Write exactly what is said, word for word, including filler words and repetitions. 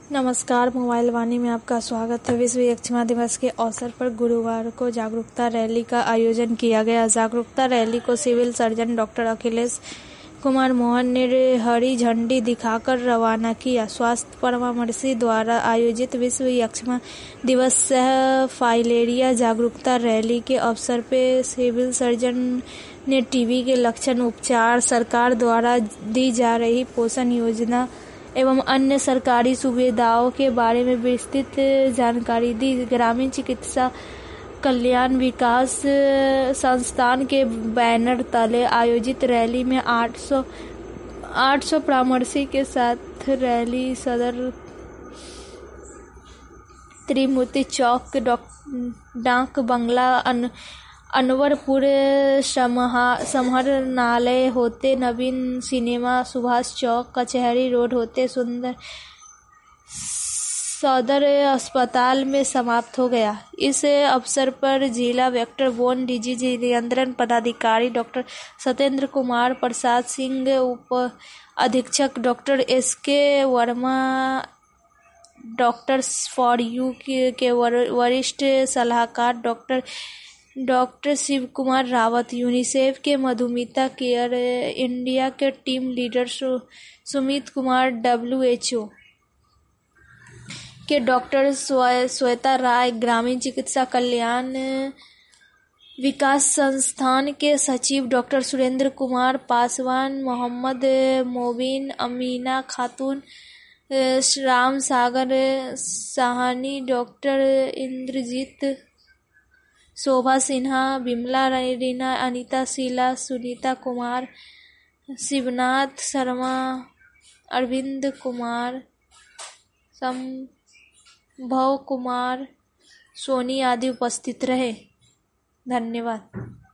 नमस्कार, मोबाइल वाणी में आपका स्वागत है। विश्व यक्ष्मा दिवस के अवसर पर गुरुवार को जागरूकता रैली का आयोजन किया गया। जागरूकता रैली को civil surgeon doctor Akhilesh Kumar Mohan ने हरी झंडी दिखाकर रवाना किया। स्वास्थ्य परामर्शी द्वारा आयोजित विश्व यक्ष्मा दिवस सह फाइलेरिया जागरूकता रैली के अवसर पर सिविल सर्जन ने टीबी के लक्षण, उपचार, सरकार द्वारा दी जा रही पोषण योजना एवं अन्य सरकारी सुविधाओं के बारे में विस्तृत जानकारी दी। ग्रामीण चिकित्सा कल्याण विकास संस्थान के बैनर तले आयोजित रैली में आठ सौ आठ सौ परामर्शी के साथ रैली सदर त्रिमूर्ति चौक, डाक बंगला, अन, अनवरपुर समाहरणालय होते नवीन सिनेमा, सुभाष चौक, कचहरी रोड होते सुंदर सदर अस्पताल में समाप्त हो गया। इस अवसर पर जिला वेक्टर बोर्न डिजीज नियंत्रण पदाधिकारी डॉक्टर सत्येंद्र कुमार प्रसाद सिंह, उप अधीक्षक डॉक्टर एस के वर्मा, डॉक्टर्स फॉर यू के वरिष्ठ सलाहकार doctor doctor Shiv Kumar Rawat, UNICEF के मधुमिता केयर इंडिया के team leader Sumit Kumar, W H O के डॉक्टर श्वेता राय, ग्रामीण चिकित्सा कल्याण विकास संस्थान के सचिव डॉक्टर सुरेंद्र कुमार पासवान, मोहम्मद मोबिन, अमीना खातून, राम सागर साहनी, डॉक्टर इंद्रजीत, शोभा सिन्हा, बिमला रीना, अनीता शीला, सुनीता कुमार, शिवनाथ शर्मा, अरविंद कुमार, संभव कुमार, सोनी आदि उपस्थित रहे। धन्यवाद।